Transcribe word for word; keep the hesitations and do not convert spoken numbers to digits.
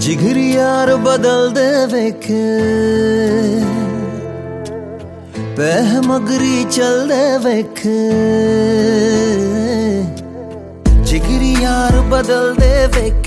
जिगरी यार बदल दे वेख, पैह मगरी चल दे वेख। जिगरी यार बदल दे वेख,